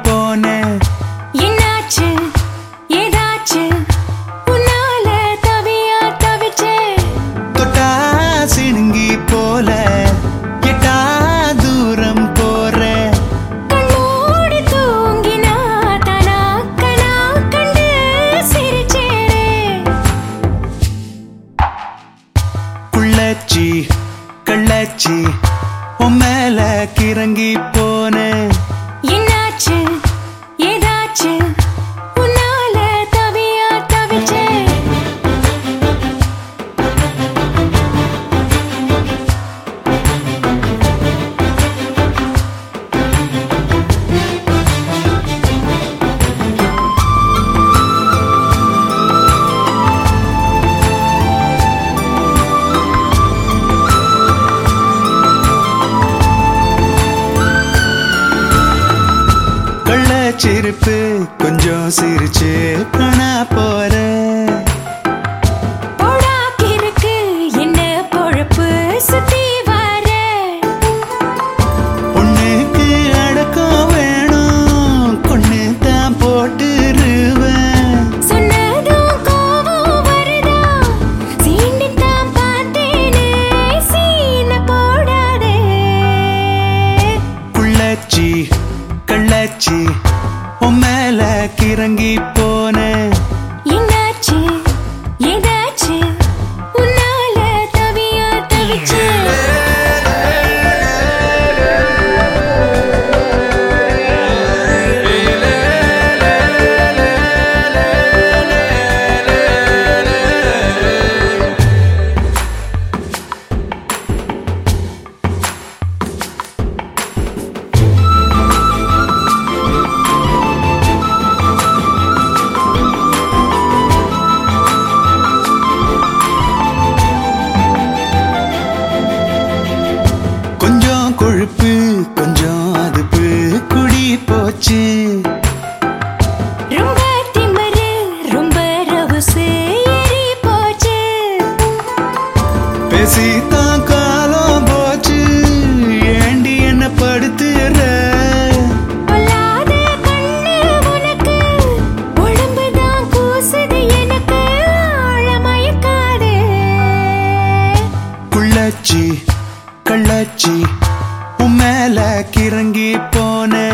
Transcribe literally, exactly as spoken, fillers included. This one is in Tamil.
போனேன். என்னாச்சு ஏதாச்சு உன்னால தவியா தவிச்சே. தொட்டா சிணுங்கி போல எட்டா தூரம் போற. கண்ணோடி தூங்கினா தானா கனா கண்டு சிரிச்சேனே. புள்ளச்சி கள்ளச்சி உன் மேல கிறங்கி போனேன். என்னாச்சு ஏதாச்சு உன்னால தவியா தவிச்சே. சிரிப்பு கொஞ்சம் சிரிச்சு காணா போற. போடாக்கிருக்கு என்ன பொழப்பு சுத்தி வர. பொண்ணுக்கு அடக்கம் வேணும் கொண்டு தான் போட்டுருவேன். சொன்னதும் கோவம் வருதா சீண்டித்தான் பார்த்தேனே. சீன போடாதே. புள்ளச்சி கள்ளச்சி உன் மேல கிறங்கி போனேன். என்னாச்சு ஏதாச்சு உன்னால தவியா தவிச்சே. கொழுப்பு கொஞ்சம் அதுப்பு குடி போச்சு. ரொம்ப திமிரு ரொம்ப ரவுசு ஏறி போச்சு. பேசித்தான் காலம் போச்சு ஏண்டி என்ன படுத்துற. பொல்லாத கண்ணு உனக்கு உடம்புதான் கூசுது எனக்கு ஆழமயக்காதே. புள்ளச்சி கள்ளச்சி உன் மேல கிறங்கி போனேன்.